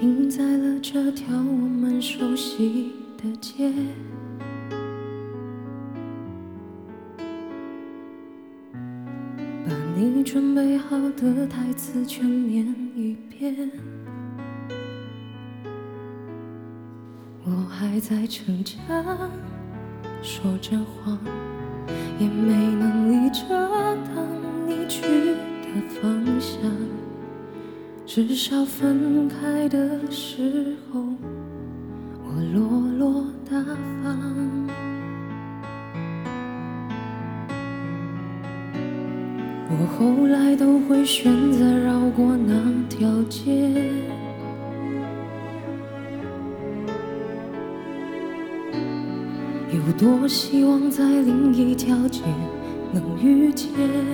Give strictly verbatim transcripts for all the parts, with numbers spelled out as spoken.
停在了这条我们熟悉的街，把你准备好的台词全念一遍。我还在成长，说着谎，也没能力遮挡你去的方向。至少分开的时候，我落落大方。我后来都会选择绕过那条街，有多希望在另一条街能遇见。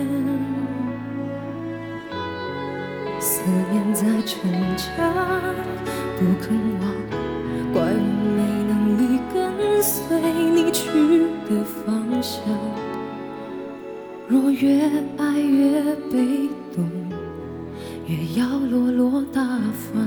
思念在逞强，不肯忘，怪我没能力跟随你去的方向。若越爱越被动，越要落落大方。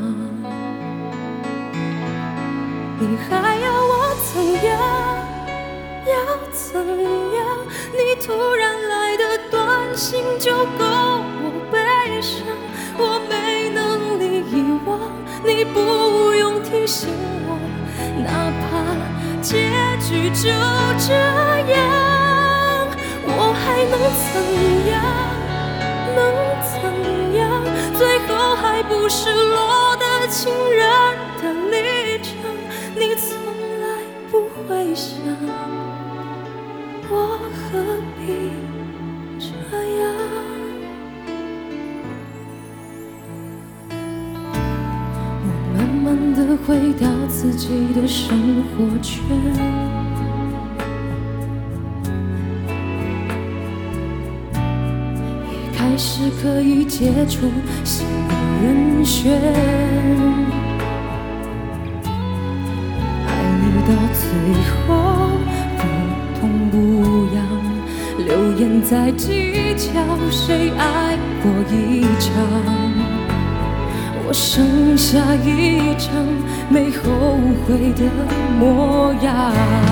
你还要我怎样？要怎样？你突然来的短信就够我悲伤。我没能力遗忘，你不用提醒我，哪怕结局就这样，我还能怎样？能怎样？最后还不是落得情人的立场，你从来不会想，我何必这样？我慢慢地回到自己的生活圈，也开始可以接触新的人选。爱你到最后不痛不痒，流言在计较谁爱过一场。我剩下一张没后悔的模样。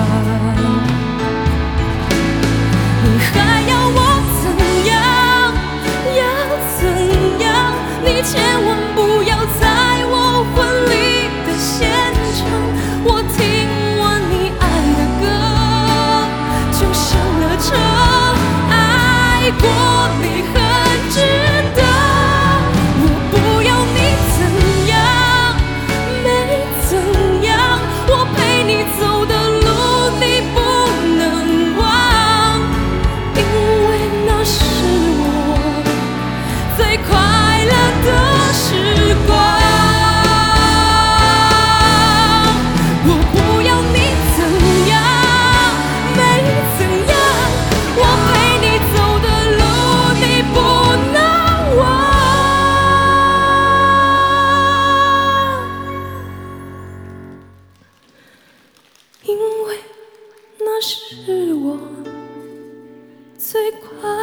你还要我怎样？要怎样？你千万不要在我婚礼的现场，我听完你爱的歌就上了车。爱过你很值得，我不要你怎样，没怎样，我陪你走的路你不能忘，因为那是我最快乐的时光。我不要你怎样，没怎样，我陪你走的路你不能忘，因为那是我最快